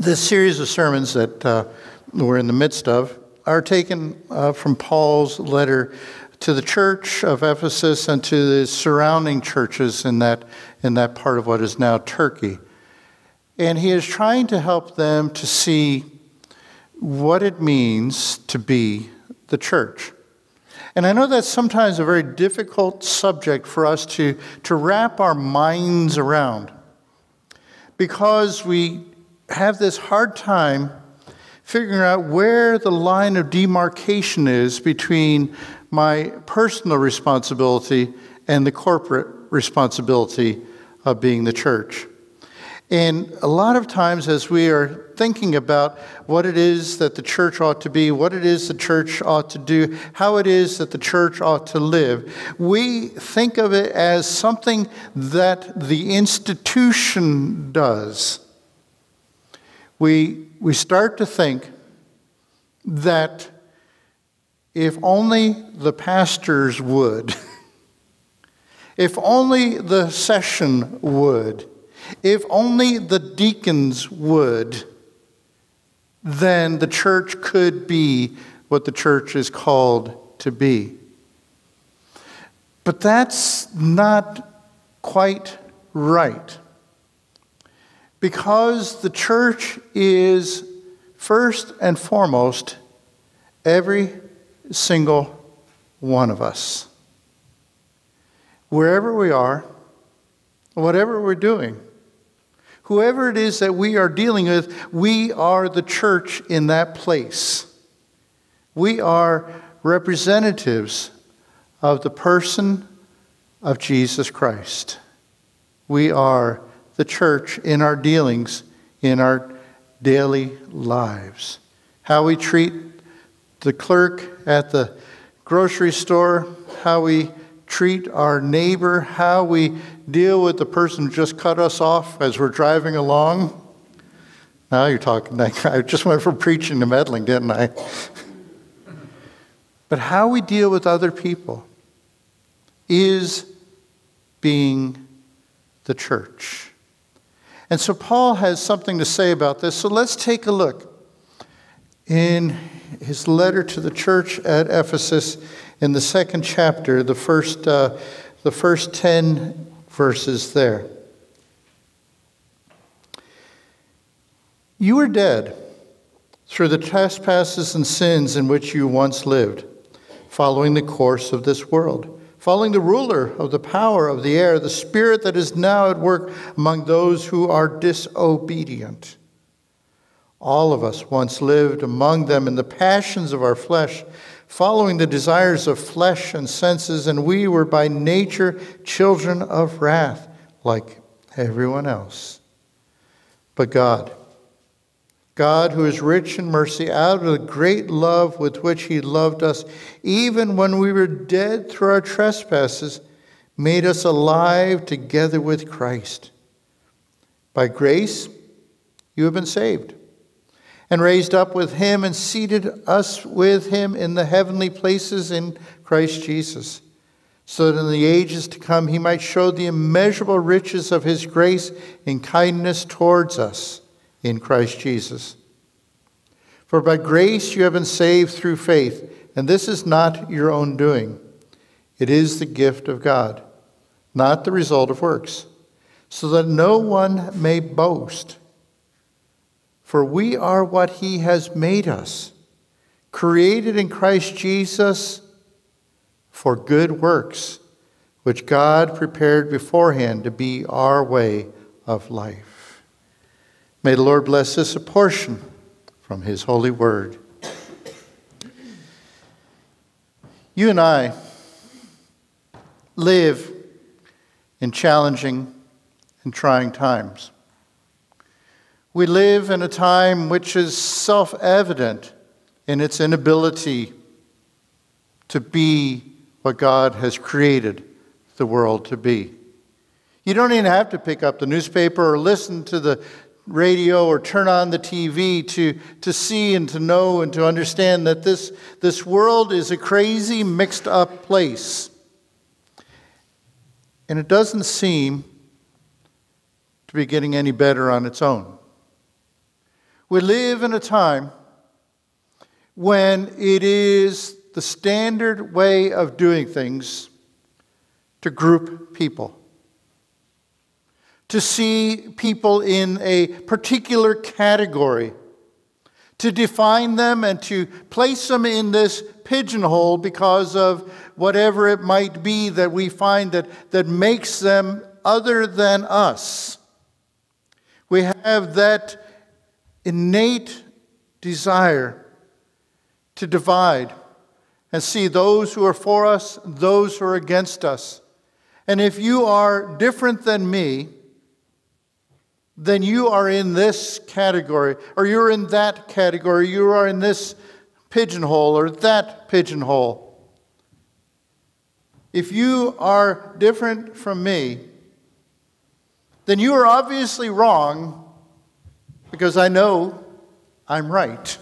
This series of sermons that we're in the midst of are taken from Paul's letter to the church of Ephesus and to the surrounding churches in that part of what is now Turkey. And he is trying to help them to see what it means to be the church. And I know that's sometimes a very difficult subject for us to wrap our minds around, because we have this hard time figuring out where the line of demarcation is between my personal responsibility and the corporate responsibility of being the church. And a lot of times as we are thinking about what it is that the church ought to be, what it is the church ought to do, how it is that the church ought to live, we think of it as something that the institution does. We start to think that if only the pastors would, if only the session would, if only the deacons would, then the church could be what the church is called to be. But that's not quite right. Because the church is first and foremost every single one of us. Wherever we are, whatever we're doing, whoever it is that we are dealing with, we are the church in that place. We are representatives of the person of Jesus Christ. We are the church in our dealings, in our daily lives. How we treat the clerk at the grocery store, how we treat our neighbor, how we deal with the person who just cut us off as we're driving along. Now you're talking, I just went from preaching to meddling, didn't I? But how we deal with other people is being the church. And so Paul has something to say about this. So let's take a look in his letter to the church at Ephesus in the second chapter, the first 10 verses there. You were dead through the trespasses and sins in which you once lived, following the course of this world, following the ruler of the power of the air, the spirit that is now at work among those who are disobedient. All of us once lived among them in the passions of our flesh, following the desires of flesh and senses, and we were by nature children of wrath, like everyone else. But God, who is rich in mercy, out of the great love with which he loved us, even when we were dead through our trespasses, made us alive together with Christ. By grace you have been saved, and raised up with him and seated us with him in the heavenly places in Christ Jesus, so that in the ages to come he might show the immeasurable riches of his grace and kindness towards us in Christ Jesus. For by grace you have been saved through faith, and this is not your own doing. It is the gift of God, not the result of works, so that no one may boast. For we are what he has made us, created in Christ Jesus for good works, which God prepared beforehand to be our way of life. May the Lord bless this portion from his holy word. You and I live in challenging and trying times. We live in a time which is self-evident in its inability to be what God has created the world to be. You don't even have to pick up the newspaper or listen to the radio or turn on the TV to see and to know and to understand that this world is a crazy, mixed up place. And it doesn't seem to be getting any better on its own. We live in a time when it is the standard way of doing things to group people, to see people in a particular category, to define them and to place them in this pigeonhole because of whatever it might be that we find that makes them other than us. We have that innate desire to divide and see those who are for us, those who are against us. And if you are different than me, then you are in this category, or you're in that category, you are in this pigeonhole or that pigeonhole. If you are different from me, then you are obviously wrong, because I know I'm right.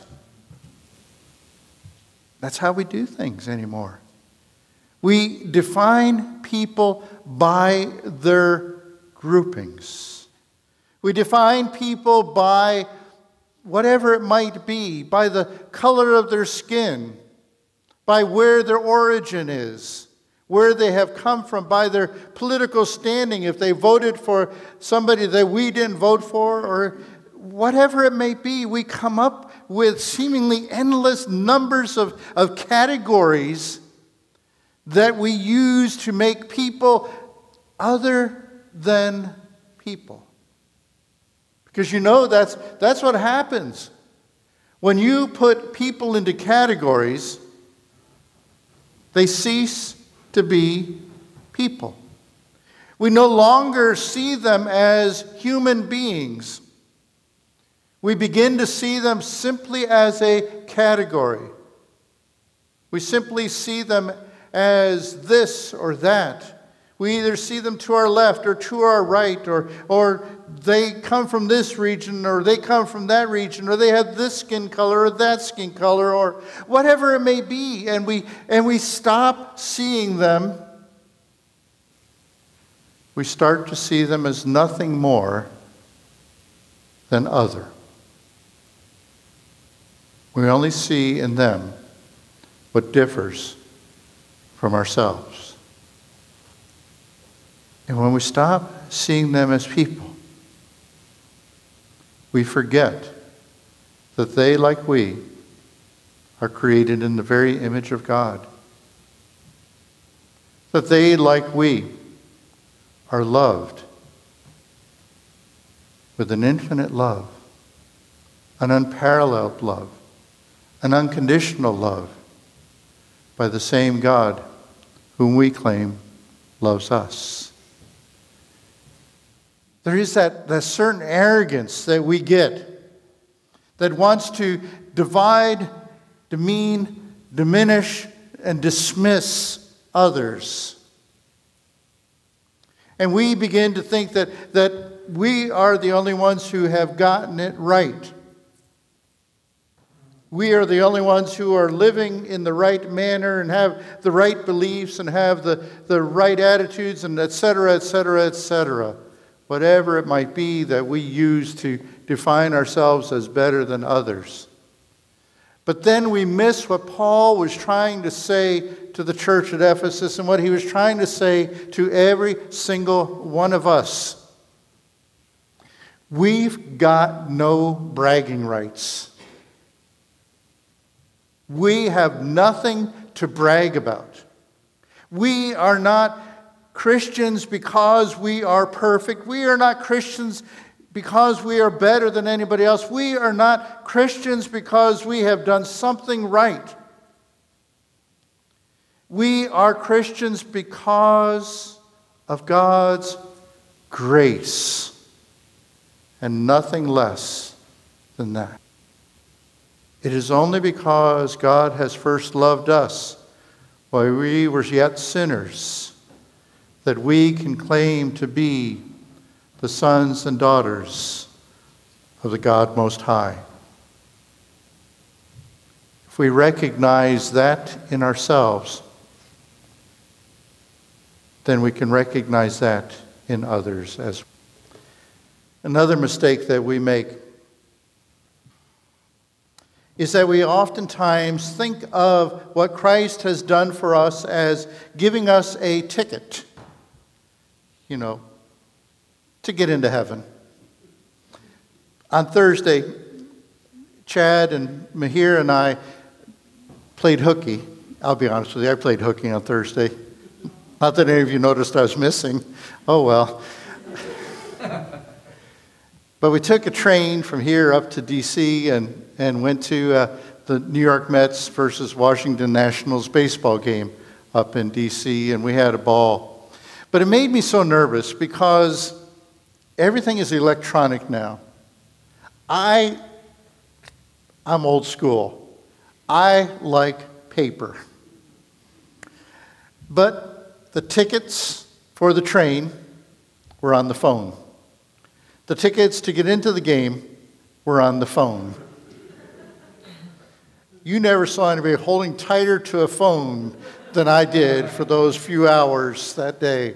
That's how we do things anymore. We define people by their groupings. We define people by whatever it might be, by the color of their skin, by where their origin is, where they have come from, by their political standing, if they voted for somebody that we didn't vote for, or whatever it may be. We come up with seemingly endless numbers of categories that we use to make people other than people. Because you know that's what happens. When you put people into categories, they cease to be people. We no longer see them as human beings. We begin to see them simply as a category. We simply see them as this or that. We either see them to our left or to our right, or they come from this region, or they come from that region, or they have this skin color or that skin color, or whatever it may be. And we stop seeing them. We start to see them as nothing more than other. We only see in them what differs from ourselves. And when we stop seeing them as people, we forget that they, like we, are created in the very image of God. That they, like we, are loved with an infinite love, an unparalleled love, an unconditional love by the same God whom we claim loves us. There is that certain arrogance that we get that wants to divide, demean, diminish, and dismiss others. And we begin to think that we are the only ones who have gotten it right. We are the only ones who are living in the right manner and have the right beliefs and have the right attitudes and et cetera, et cetera, et cetera. Whatever it might be that we use to define ourselves as better than others. But then we miss what Paul was trying to say to the church at Ephesus and what he was trying to say to every single one of us. We've got no bragging rights. We have nothing to brag about. We are not Christians because we are perfect. We are not Christians because we are better than anybody else. We are not Christians because we have done something right. We are Christians because of God's grace and nothing less than that. It is only because God has first loved us while we were yet sinners that we can claim to be the sons and daughters of the God Most High. If we recognize that in ourselves, then we can recognize that in others as well. Another mistake that we make is that we oftentimes think of what Christ has done for us as giving us a ticket, to get into heaven. On Thursday, Chad and Mahir and I played hooky. I'll be honest with you, I played hooky on Thursday. Not that any of you noticed I was missing. Oh, well. But we took a train from here up to D.C. and went to the New York Mets versus Washington Nationals baseball game up in D.C., and we had a ball. But it made me so nervous because everything is electronic now. I'm old school. I like paper. But the tickets for the train were on the phone. The tickets to get into the game were on the phone. You never saw anybody holding tighter to a phone than I did for those few hours that day.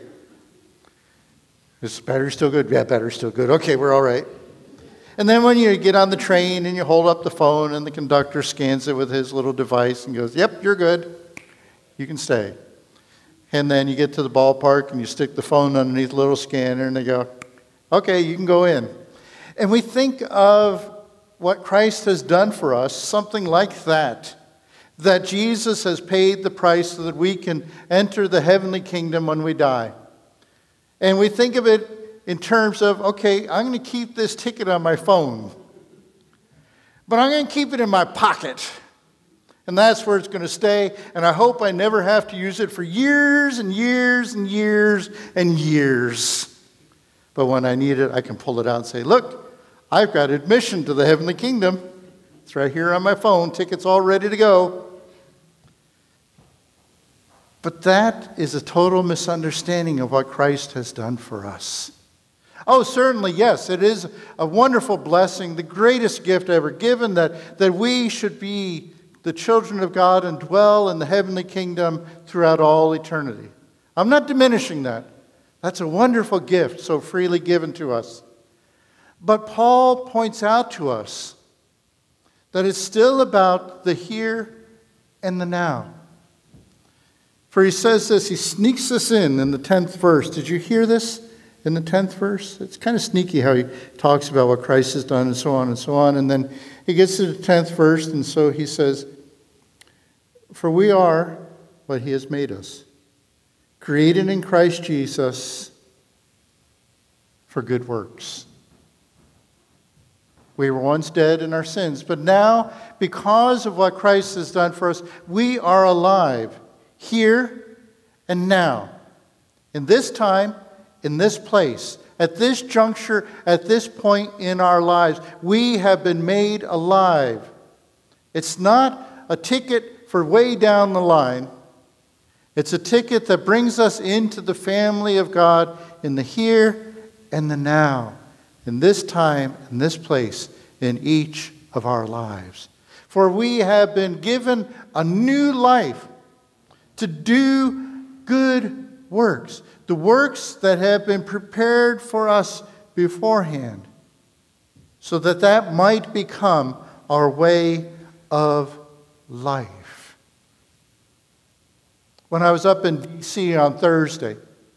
Is the battery still good? Yeah, battery's still good. Okay, we're all right. And then when you get on the train and you hold up the phone and the conductor scans it with his little device and goes, yep, you're good. You can stay. And then you get to the ballpark and you stick the phone underneath the little scanner and they go, okay, you can go in. And we think of what Christ has done for us, something like that Jesus has paid the price so that we can enter the heavenly kingdom when we die. And we think of it in terms of, okay, I'm going to keep this ticket on my phone, but I'm going to keep it in my pocket. And that's where it's going to stay. And I hope I never have to use it for years and years and years and years. But when I need it, I can pull it out and say, look, I've got admission to the heavenly kingdom. It's right here on my phone. Ticket's all ready to go. But that is a total misunderstanding of what Christ has done for us. Oh, certainly, yes, it is a wonderful blessing, the greatest gift ever given, that we should be the children of God and dwell in the heavenly kingdom throughout all eternity. I'm not diminishing that. That's a wonderful gift so freely given to us. But Paul points out to us that it's still about the here and the now. For he says this, he sneaks this in the 10th verse. Did you hear this in the 10th verse? It's kind of sneaky how he talks about what Christ has done and so on and so on. And then he gets to the 10th verse, and so he says, for we are what he has made us, created in Christ Jesus for good works. We were once dead in our sins, but now, because of what Christ has done for us, we are alive here and now. In this time, in this place, at this juncture, at this point in our lives, we have been made alive. It's not a ticket for way down the line. It's a ticket that brings us into the family of God in the here and the now, in this time, in this place, in each of our lives. For we have been given a new life to do good works, the works that have been prepared for us beforehand, so that that might become our way of life. When I was up in D.C. on Thursday,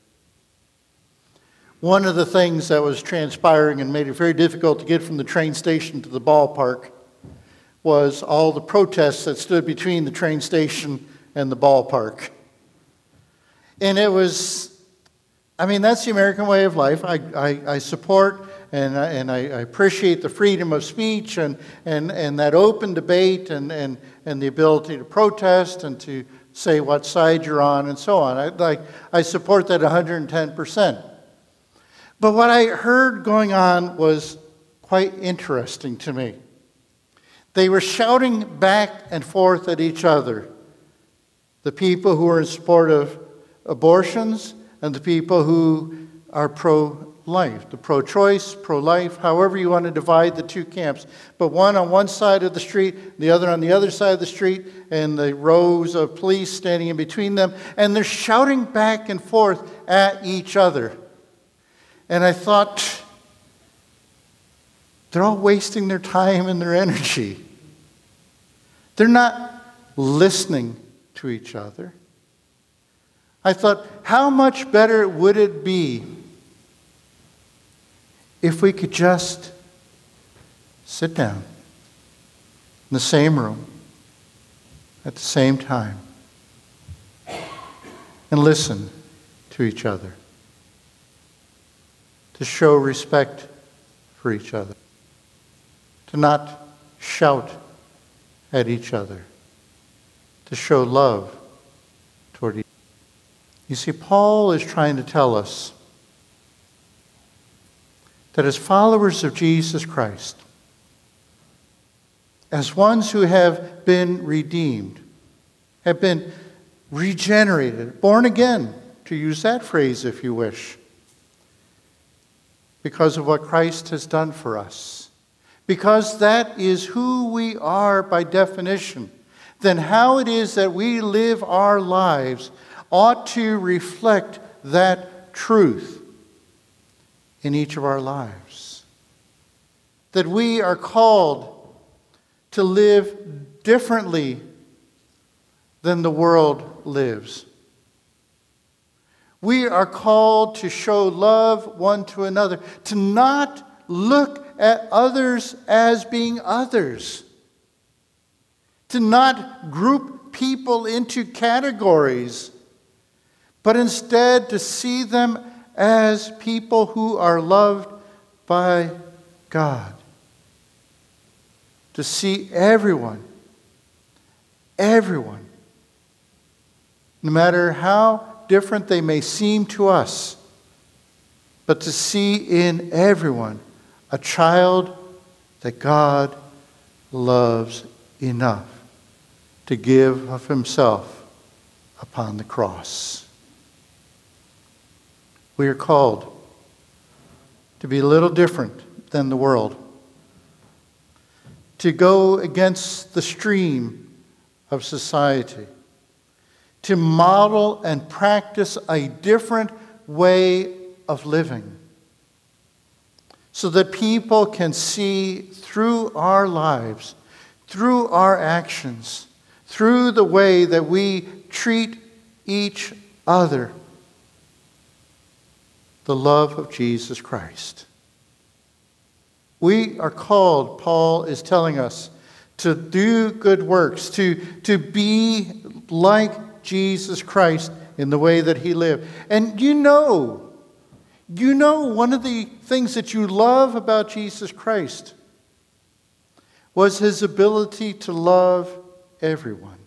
one of the things that was transpiring and made it very difficult to get from the train station to the ballpark was all the protests that stood between the train station and the ballpark. And it was, that's the American way of life. I support and I appreciate the freedom of speech and that open debate and the ability to protest and to say what side you're on and so on. I support that 110%. But what I heard going on was quite interesting to me. They were shouting back and forth at each other. The people who are in support of abortions and the people who are pro-life, the pro-choice, pro-life, however you want to divide the two camps. But one on one side of the street, the other on the other side of the street, and the rows of police standing in between them. And they're shouting back and forth at each other. And I thought, they're all wasting their time and their energy. They're not listening to each other. I thought, how much better would it be if we could just sit down in the same room at the same time and listen to each other, to show respect for each other, to not shout at each other, to show love toward each other. You see, Paul is trying to tell us that as followers of Jesus Christ, as ones who have been redeemed, have been regenerated, born again, to use that phrase if you wish, because of what Christ has done for us, because that is who we are by definition, then how it is that we live our lives ought to reflect that truth in each of our lives. That we are called to live differently than the world lives. We are called to show love one to another, to not look at others as being others, to not group people into categories, but instead to see them as people who are loved by God. To see everyone, no matter how different they may seem to us, but to see in everyone a child that God loves enough to give of himself upon the cross. We are called to be a little different than the world, to go against the stream of society, to model and practice a different way of living, so that people can see through our lives, through our actions, through the way that we treat each other, the love of Jesus Christ. We are called, Paul is telling us, to do good works, to be like Jesus Christ in the way that he lived. And you know one of the things that you love about Jesus Christ was his ability to love everyone.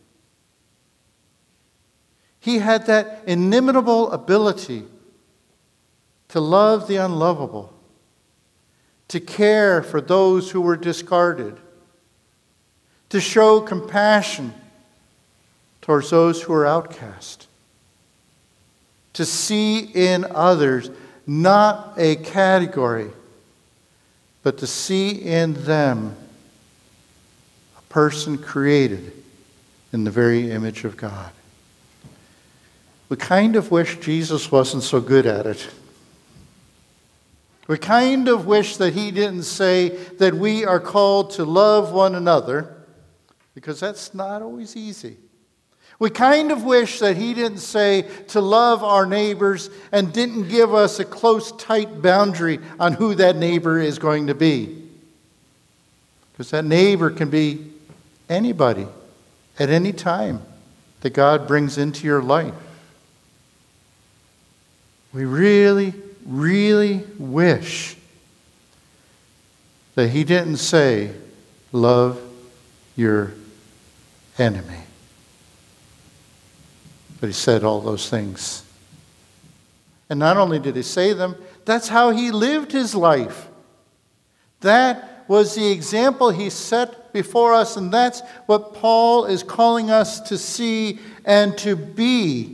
He had that inimitable ability to love the unlovable, to care for those who were discarded, to show compassion towards those who are outcast, to see in others not a category, but to see in them a person created in the very image of God. We kind of wish Jesus wasn't so good at it. We kind of wish that he didn't say that we are called to love one another, because that's not always easy. We kind of wish that he didn't say to love our neighbors and didn't give us a close, tight boundary on who that neighbor is going to be. Because that neighbor can be anybody at any time that God brings into your life. We really, really wish that he didn't say, love your enemy. But he said all those things. And not only did he say them, that's how he lived his life. That was the example he set before us, and that's what Paul is calling us to see and to be.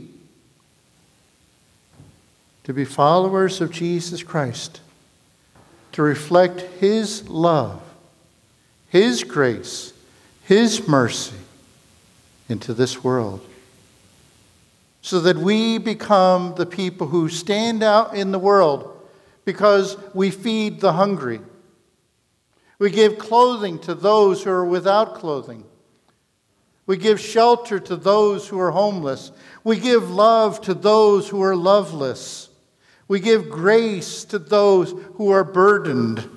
To be followers of Jesus Christ. To reflect his love, his grace, his mercy into this world. So that we become the people who stand out in the world because we feed the hungry. We give clothing to those who are without clothing. We give shelter to those who are homeless. We give love to those who are loveless. We give grace to those who are burdened.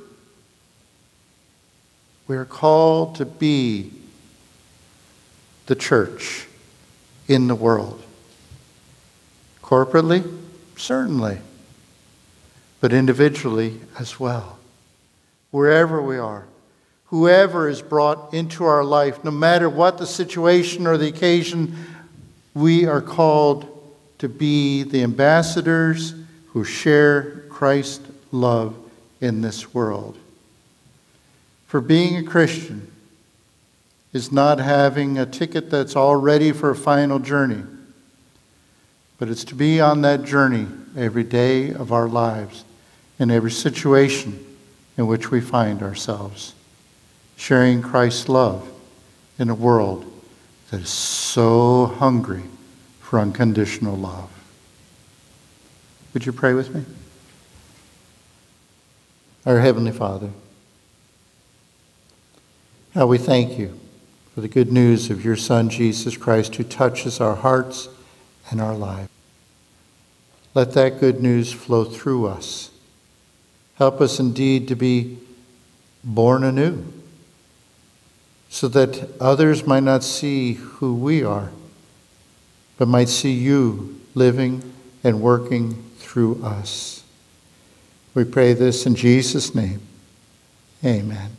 We are called to be the church in the world. Corporately, certainly, but individually as well. Wherever we are, whoever is brought into our life, no matter what the situation or the occasion, we are called to be the ambassadors who share Christ's love in this world. For being a Christian is not having a ticket that's all ready for a final journey, but it's to be on that journey every day of our lives, in every situation in which we find ourselves, sharing Christ's love in a world that is so hungry for unconditional love. Would you pray with me? Our Heavenly Father, how we thank you for the good news of your Son, Jesus Christ, who touches our hearts and our lives. Let that good news flow through us. Help us indeed to be born anew, so that others might not see who we are, but might see you living and working through us. We pray this in Jesus' name. Amen.